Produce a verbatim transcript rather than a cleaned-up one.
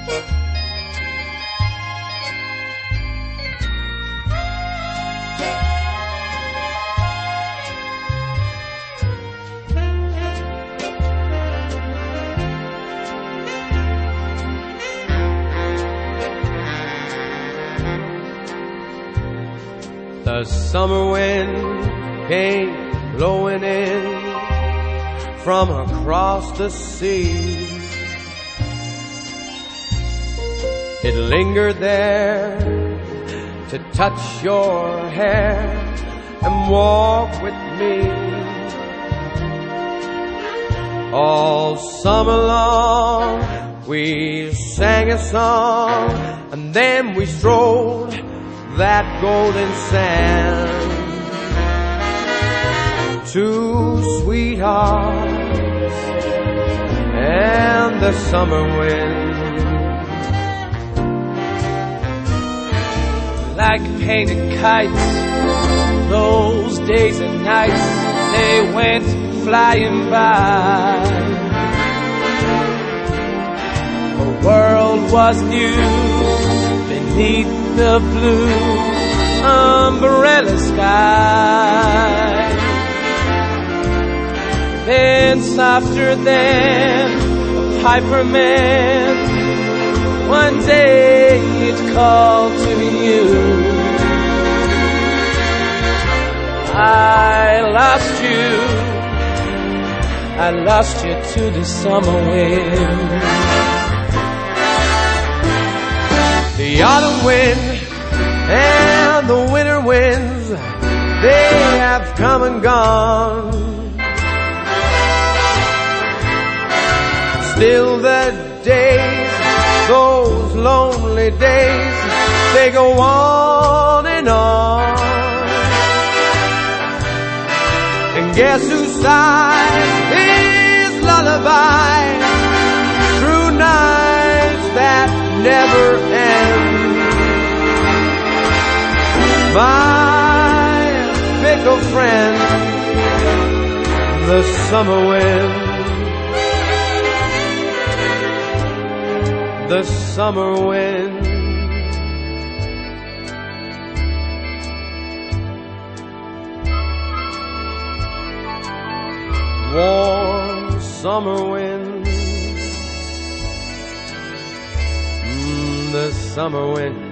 The summer wind came blowing in from across the sea. It lingered there to touch your hair and walk with me. All summer long we sang a song, and then we strolled that golden sand. Two sweethearts and the summer wind, like painted kites, those days and nights, they went flying by. The world was new beneath the blue umbrella sky. Then softer than a piper man, one day it called to you. I lost you, I lost you to the summer wind. The autumn wind and the winter winds, they have come and gone. Still the days, those lonely days, they go on and on. And guess who sighs his lullaby through nights that never end? My fickle friend, the summer wind. The summer wind. Warm summer wind. Mm, the summer wind.